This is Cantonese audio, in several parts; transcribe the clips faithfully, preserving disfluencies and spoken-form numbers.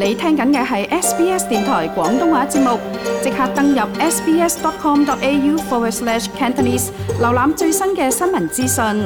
你聽緊嘅係 S B S 電台廣東話節目，即刻登入 sbs.com.au forward slash Cantonese， 瀏覽最新嘅新聞資訊。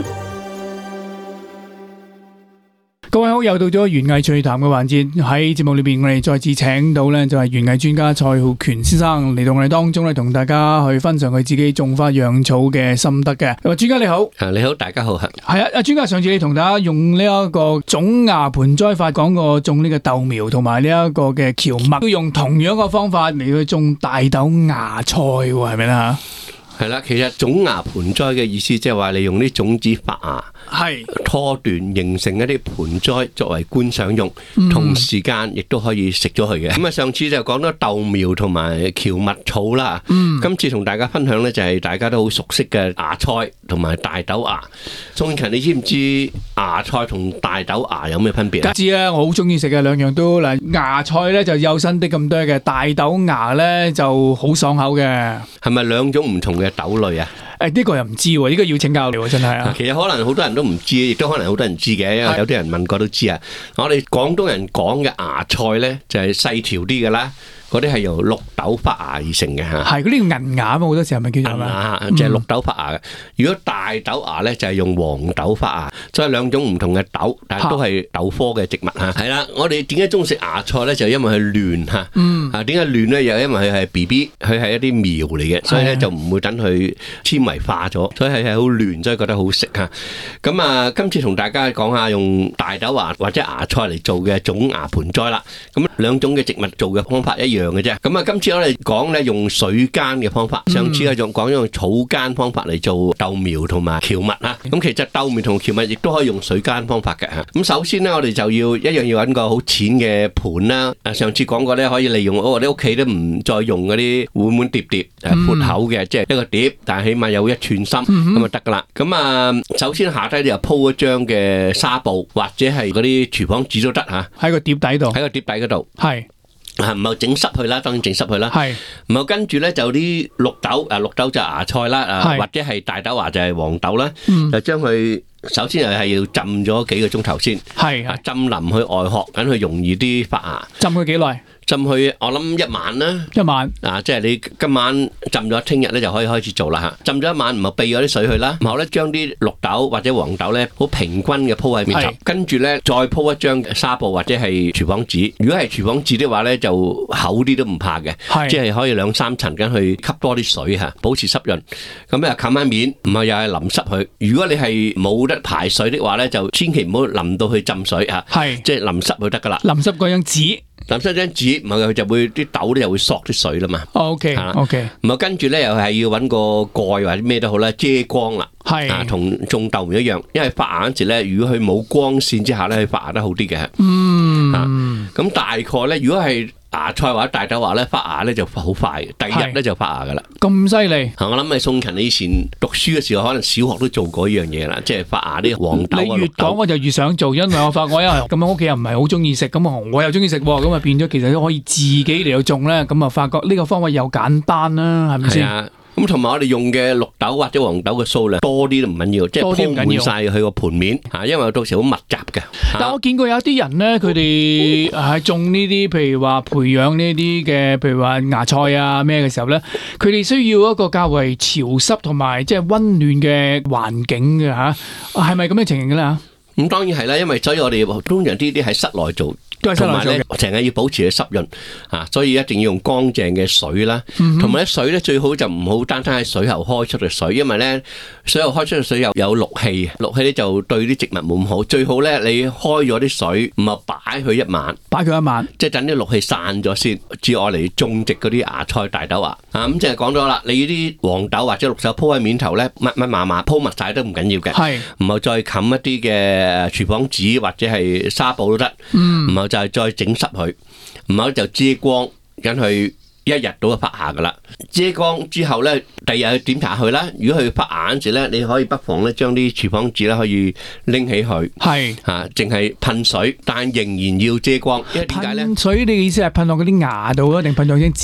各位好，又到咗園藝趣談嘅環節。喺節目裏邊，我哋再次請到呢就係園藝專家蔡浩權先生嚟到我哋當中咧，同大家去分享佢自己種花養草嘅心得嘅。咁啊，專家你好。 啊，你好，大家好。係啊，阿專家，上次你同大家用呢一個種芽盆栽法講過種呢個豆苗同埋呢一個嘅蕎麥，都用同樣嘅方法嚟去種大豆芽菜，係咪啦？ 係啦，其實種芽盆栽嘅意思即係話你用啲種子發芽， 係拖斷形成一啲盆栽作為觀賞用， 嗯、 同時間亦都可以食咗佢嘅。咁啊，上次就講咗豆苗同埋蕎麥草啦。嗯，今次同大家分享呢，就係大家都好熟悉嘅芽菜同埋大豆芽。宋慶勤，你知唔知芽菜同大豆芽有咩分別啊？ 知啦，我好中意食嘅兩樣都嗱，芽菜呢就幼身啲咁多嘅，大豆芽呢就好爽口嘅。係咪兩種唔同嘅豆類啊？ 誒，呢個又唔知喎，呢個要請教你喎，真係啊！ 其實可能好多人都唔知，亦都可能好多人知嘅，因為有啲人問過都知啊。我哋廣東人講嘅芽菜咧，就係細條啲嘅啦。嗰啲係由綠豆發芽而成嘅嚇， 係嗰啲銀芽啊嘛，好多時候咪叫做銀芽，即係綠豆發芽嘅。如果大豆芽咧，就係用黃豆發芽，所以兩種唔同嘅豆，但係都係豆科嘅植物嚇。係啦，我哋點解中意食芽菜咧？就因為佢嫩嚇，啊點解嫩咧？又因為佢係 B B，佢係一啲苗嚟嘅，所以咧就唔會等佢纖維化咗，所以係係好嫩，所以覺得好食嚇。咁啊，今次同大家講下用大豆芽或者芽菜嚟做嘅種芽盆栽啦。咁兩種嘅植物做嘅方法一樣嘅啫，咁啊，今次我哋講咧用水耕嘅方法，上次咧仲講用草耕方法嚟做豆苗同埋蕎麥啊。咁其實豆苗同蕎麥亦都可以用水耕方法嘅吓。咁首先咧，我哋就要一樣要揾個好淺嘅盤啦。啊，上次講過咧，可以利用我哋屋企都唔再用嗰啲碗碗碟碟誒闊口嘅，即係一個碟，但係起碼有一寸深咁就得噶啦。咁啊，首先下低你就鋪一張嘅紗布或者係嗰啲廚房紙都得吓， 喺個碟底度， 喺個碟底嗰度係。啊，唔係整濕佢啦，當然整濕佢啦。係，唔係跟住咧就啲綠豆，啊綠豆就芽菜啦，啊或者係大豆芽就係黃豆啦，就將佢首先係係要浸咗幾個鐘頭先。係，啊浸腍佢外殼，等佢容易啲發芽。浸佢幾耐？浸佢我諗一晚啦，一晚啊，即係你今晚浸咗，聽日咧就可以開始做啦吓。浸咗一晚，唔係避咗啲水去啦，然後咧將啲綠豆或者黃豆咧好平均嘅鋪喺面頭，跟住咧再鋪一張紗布或者係廚房紙。如果係廚房紙的話咧，就厚啲都唔怕嘅，即係可以兩三層咁去吸多啲水吓，保持濕潤。咁咧冚翻面，唔係又係淋濕佢。如果你係冇得排水的話咧，就千祈唔好淋到去浸水吓，係即係淋濕就得噶啦。淋濕嗰張紙。淋濕張紙，唔係佢就會啲豆咧就會索啲水啦嘛。O K O K，咁啊跟住咧又係要揾個蓋或者咩都好啦，遮光啦。係啊，同種豆苗一樣，因為發芽嗰時咧，如果佢冇光線之下咧，佢發芽得好啲嘅。嗯，啊，咁大概咧，如果係芽菜或者大豆芽咧，發芽咧就好快，第二日咧就發芽噶啦。咁犀利！我諗你宋勤，你以前讀書嘅時候，可能小學都做過呢樣嘢啦，即係發芽啲黃豆啊、綠豆。你越講我就越想做，因為我發我因為咁樣屋企又唔係好中意食，咁啊我又中意食，咁啊變咗其實都可以自己嚟到種咧，咁啊發覺呢個方法又簡單啦，係咪先？咁同埋我哋用嘅綠豆或者黃豆嘅數量多啲都唔緊要，即係鋪滿晒佢個盤面吓，因為到時好密集嘅。但我見過有啲人咧，佢哋係種呢啲，譬如話培養呢啲嘅，譬如話芽菜啊咩嘅時候咧，佢哋需要一個較為潮濕同埋即係溫暖嘅環境嘅吓，係咪咁嘅情形嘅咧？咁當然係啦，因為所以我哋通常呢啲喺室內做。同埋咧，成日要保持佢濕潤啊，所以一定要用乾淨嘅水啦。同埋咧，水咧最好就唔好單單喺水喉開出嘅水，因為咧水喉開出嘅水又有氯氣，氯氣咧就對啲植物冇咁好。最好咧，你開咗啲水，唔係擺佢一晚，擺佢一晚，即係等啲氯氣散咗先，至愛嚟種植嗰啲芽菜、大豆芽啊。咁即係講咗啦，你啲黃豆或者綠豆鋪喺面頭咧，密密麻麻鋪密晒都唔緊要嘅，係唔好再冚一啲嘅廚房紙或者係紗布都得，唔好就係再整濕佢，唔好就遮光，跟佢一日到就發芽噶啦。遮光之後咧，第二日去檢查佢啦。如果佢發芽嗰時咧，你可以不妨咧將啲廚房紙咧可以拎起佢，係吓淨係噴水，但仍然要遮光。因為點解咧？噴水你嘅意思係噴落嗰啲芽度啊，定噴落張紙度？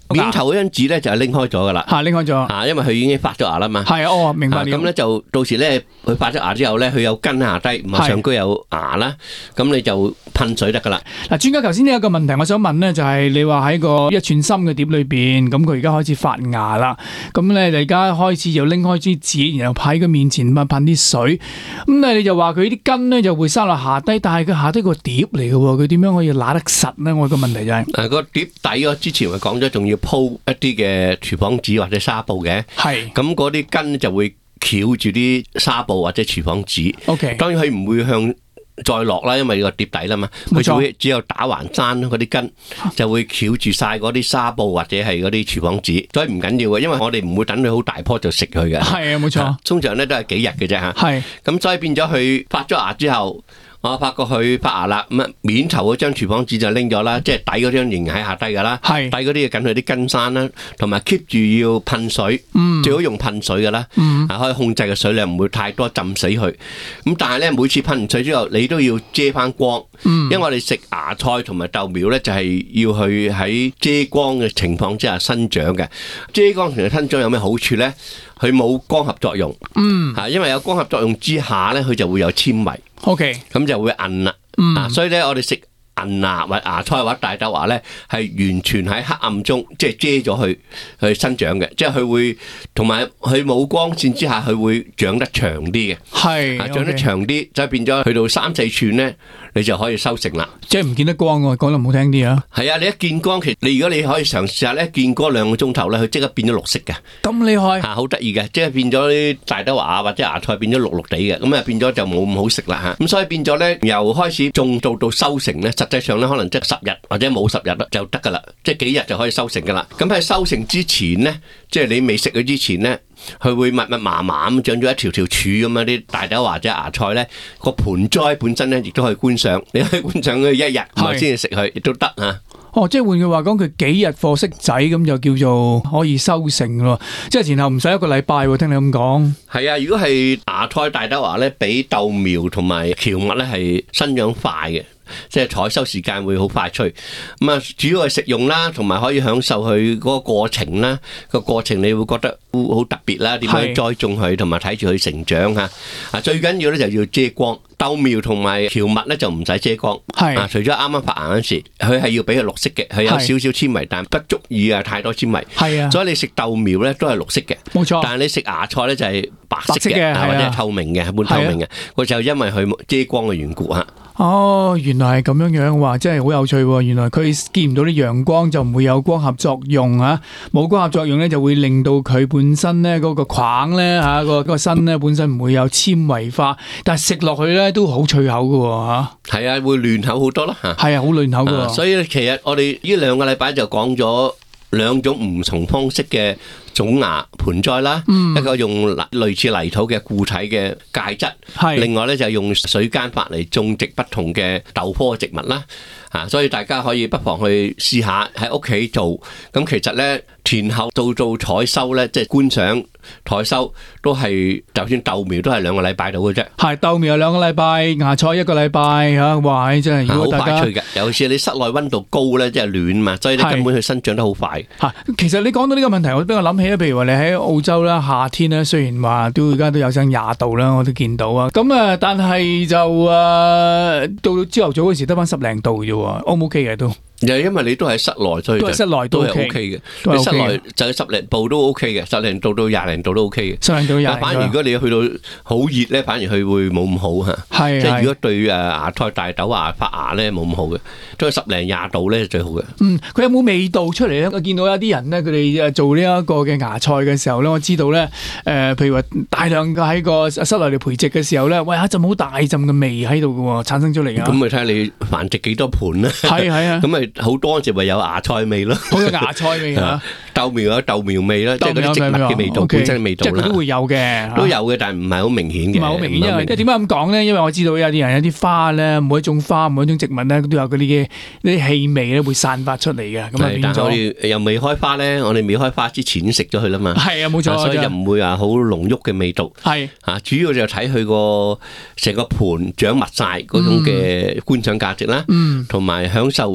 面頭嗰張紙咧就係拎開咗噶啦， 嚇拎開咗嚇，因為佢已經發咗芽啦嘛。 係哦，明白了。 咁咧就到時咧，佢發咗芽之後咧，佢有根下低，唔係上高有芽啦。咁你就噴水得噶啦。嗱，專家頭先呢有個問題，我想問咧，就係你話喺個一寸深嘅碟裏邊，咁佢而家開始發芽啦。咁咧，你而家開始就拎開支紙，然後喺佢面前噴噴啲水。咁咧，你就話佢啲根咧就會生落下低，但係佢下低個碟嚟嘅喎，佢點樣可以揦得實咧？我個問題就係誒個碟底，我之前咪講咗，仲要鋪一啲嘅廚房紙或者紗布嘅，係咁嗰啲根就會翹住啲紗布或者廚房紙。OK，當然佢唔會向再落啦，因為個碟底啦嘛，佢就會只有打橫山嗰啲根就會翹住晒嗰啲紗布或者係嗰啲廚房紙，所以唔緊要嘅，因為我哋唔會等佢好大棵就食佢嘅。係啊，冇錯，通常咧都係幾日嘅啫嚇。係咁，所以變咗佢發咗芽之後。我發覺佢發芽啦，咁啊面頭嗰張廚房紙就拎咗啦，即係底嗰張仍然喺下低噶啦，底嗰啲緊佢啲根山啦，同埋 keep 住要噴水，嗯、最好用噴水噶啦，嗯、可以控制個水量唔會太多浸死佢。咁但係咧每次噴完水之後，你都要遮翻光，嗯、因為我哋食芽菜同埋豆苗咧就係要去喺遮光嘅情況之下生長嘅。遮光同埋生長有咩好處咧？佢冇光合作用，嗯，因為有光合作用之下咧，佢就會有纖維。OK，咁就會韌啦，嗯、啊，所以咧我哋食銀芽或芽菜或者大豆芽咧，係完全喺黑暗中即係遮咗佢去生長嘅，即係佢會同埋佢冇光線之下，佢會長得長啲嘅，係、啊，長得長啲，就變咗去到三四寸咧，你就可以收成啦。即係唔見得光喎，講得唔好聽啲啊。係啊，你一見光，其實你如果你可以嘗試下咧，見光兩個鐘頭咧，佢即刻變咗綠色嘅。咁厲害嚇，好得意嘅，即係變咗啲大豆芽或者芽菜變咗綠綠地嘅，咁啊變咗就冇咁好食啦嚇。咁所以變咗咧，由開始種到到收成咧，實際上咧可能即係十日或者冇十日就得噶啦，即係幾日就可以收成噶啦。咁喺收成之前咧，即係你未食佢之前咧，佢會密密麻麻咁長咗一條條柱咁樣啲大豆或者芽菜咧，個盆栽本身咧亦都可以觀賞，你可以觀賞佢一日，唔係先至食佢亦都得嚇。哦，即係換句話講，佢幾日貨色仔咁就叫做可以收成咯，即係前後唔使一個禮拜喎。聽你咁講，係啊，如果係芽菜大豆芽咧，比豆苗同埋蕎麥咧係生長快嘅。即係採收時間會好快脆，咁啊主要係食用啦，同埋可以享受佢嗰個過程啦。個過程你會覺得好特別啦，點樣栽種佢，同埋睇住佢成長吓。啊，最緊要咧就要遮光。豆苗同埋蕎麥咧就唔使遮光，係啊，除咗啱啱發芽嗰時，佢係要俾佢綠色嘅，佢有少少纖維，但不足以啊太多纖維。係啊，所以你食豆苗咧都係綠色嘅，冇錯。但係你食芽菜咧就係白色嘅，或者係透明嘅，半透明嘅。佢就因為佢遮光嘅緣故吓。哦，原來係咁樣樣，哇，真係好有趣喎！原來佢見唔到啲陽光就唔會有光合作用啊，冇光合作用咧就會令到佢本身咧嗰個框咧吓個個身咧本身唔會有纖維化，但係食落去咧都好脆口噶吓。係啊，會嫩口好多啦吓。係啊，好嫩口噶。所以其實我哋呢兩個禮拜就講咗兩種唔同方式嘅種芽盆栽啦，嗯、一個用類似泥土嘅固體嘅介質，是另外咧就用水耕法嚟種植不同嘅豆科植物啦。啊，所以大家可以不妨去試下喺屋企做。咁其實咧前後到做採收咧，即係觀賞採收都係，就算豆苗都係兩個禮拜到嘅啫。係豆苗兩個禮拜，芽菜一個禮拜嚇，哇！真係好快脆嘅。尤其是你室內溫度高咧，即係暖嘛，所以你根本佢生長得好快。嚇，其實你講到呢個問題，我俾我諗起咧，譬如話你喺澳洲啦，夏天咧，雖然話都而家都有成廿度啦，我都見到啊。咁啊，但係就誒到到朝頭早嗰時得翻十零度啫喎。O 唔 OK 嘅都，又因為你都喺室內，所以都係室內都係 OK 嘅。你室內就係十零度都 OK 嘅，十零度到廿零度都 OK 嘅。十零度廿零度。反而如果你去到好熱咧，反而佢會冇咁好嚇。係即係如果對誒芽菜、大豆芽發芽咧冇咁好嘅，都係十零廿度咧最好嘅。嗯，佢有冇味道出嚟咧？我見到有啲人咧，佢哋誒做呢一個嘅芽菜嘅時候咧，我知道咧誒，譬如話大量嘅喺個室內嚟培植嘅時候咧，喂，一陣好大陣嘅味喺度嘅喎，產生出嚟啊！咁咪睇下你繁殖幾多盤咧？係係啊，咁咪好多時咪有芽菜味咯，好有芽菜味啊！豆苗有豆苗味啦，即係嗰啲植物嘅味道，本身嘅味道啦，即係佢都會有嘅，都有嘅，但係唔係好明顯嘅，唔係好明顯，因為即係點解咁講咧？因為我知道有啲人有啲花咧，每一種花每一種植物咧，都有嗰啲嘅啲氣味咧，會散發出嚟嘅。咁啊變咗，但係我哋又未開花咧，我哋未開花之前已經食咗佢啦嘛。係啊，冇錯，所以就唔會話好濃郁嘅味道。係啊，主要就睇佢個成個盤長密晒嗰種嘅觀賞價值啦，同埋享受你栽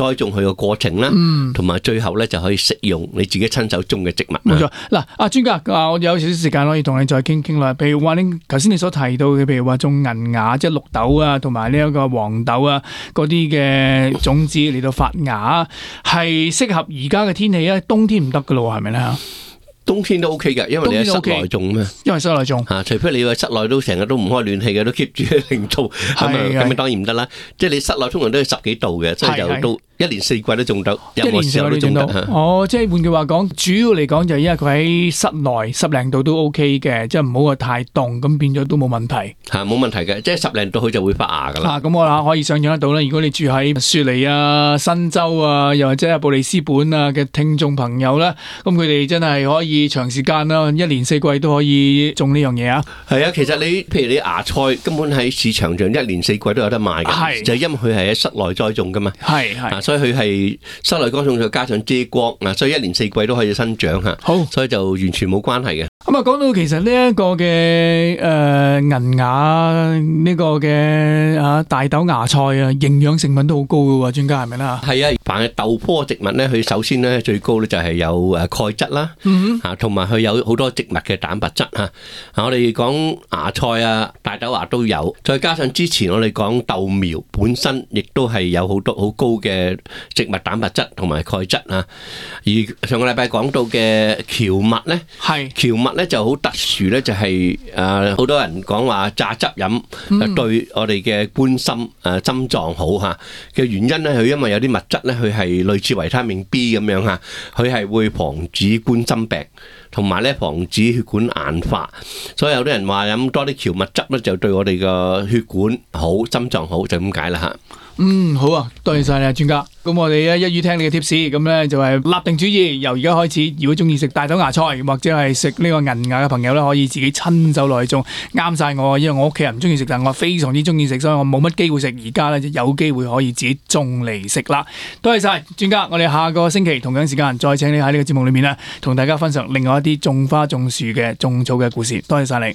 栽種佢嘅過程啦，同埋最後咧就可以食用你自己親手種嘅植物。 冇錯，嗱，阿專家啊，我有少少時間可以同你再傾傾啦。譬如話你頭先你所提到嘅，譬如話種銀芽，即係綠豆啊，同埋呢一個黃豆啊，嗰啲嘅種子嚟到發芽，係適合而家嘅天氣啊，冬天唔得噶咯，係咪咧？ 冬天都 OK 嘅，因為你喺室內種咩？ 因為室內種嚇，除非你喺室內都成日都唔開暖氣嘅，都 keep 住零度，咁啊咁啊當然唔得啦。即係你室內通常都係十幾度嘅，所以就都一年四季都種得，任何時候都種得。 哦，即係換句話講，主要嚟講就係因為佢喺室內十零度都 OK 嘅，即係唔好話太凍，咁變咗都冇問題。 嚇，冇問題嘅，即係十零度佢就會發芽㗎啦。 啊，咁我啦可以想象得到啦。如果你住喺雪梨啊、新州啊，又或者係布里斯本啊嘅聽眾朋友咧，咁佢哋真係可以長時間啦，一年四季都可以種呢樣嘢啊。係啊，其實你譬如你芽菜根本喺市場上一年四季都有得賣嘅，就係因為佢係喺室內栽種㗎嘛。係係，所以佢係室內栽種再加上遮光啊，所以一年四季都可以生長嚇。好，所以就完全冇關係嘅。咁啊，講到其實呢一個嘅誒銀芽呢個嘅啊大豆芽菜啊，營養成分都好高嘅喎，專家係咪啦？係啊，凡係豆科植物咧，佢首先咧最高咧就係有誒鈣質啦，嚇，同埋佢有好多植物嘅蛋白質嚇。啊，我哋講芽菜啊、大豆芽都有，再加上之前我哋講豆苗本身亦都係有好多好高嘅植物蛋白質同埋鈣質啊。而上個禮拜講到嘅蕎麥咧，係蕎麥咧就好特殊咧，就係誒好多人講話榨汁飲對我哋嘅冠心誒心臟好嚇嘅原因咧，佢因為有啲物質咧，佢係類似維他命 B 咁樣嚇，佢係會防止冠心病，同埋咧防止血管硬化，所以有啲人話飲多啲蕎麥汁咧就對我哋個血管好、心臟好，就咁解啦嚇。嗯，好啊，多謝晒你啊，專家。咁我哋咧一於聽你嘅貼士，咁咧就係立定主意，由而家開始，如果中意食大豆芽菜或者係食呢個銀芽嘅朋友咧，可以自己親手落去種，啱晒我。因為我屋企人唔中意食，但我非常之中意食，所以我冇乜機會食。而家咧就有機會可以自己種嚟食啦。多謝晒專家，我哋下個星期同樣時間再請你喺呢個節目裏面咧，同大家分享另外一啲種花種樹嘅種草嘅故事。多謝晒你。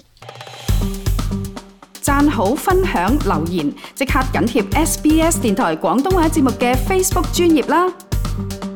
讚好、分享、留言，即刻緊貼 S B S 電台廣東話節目嘅 Facebook 專頁啦！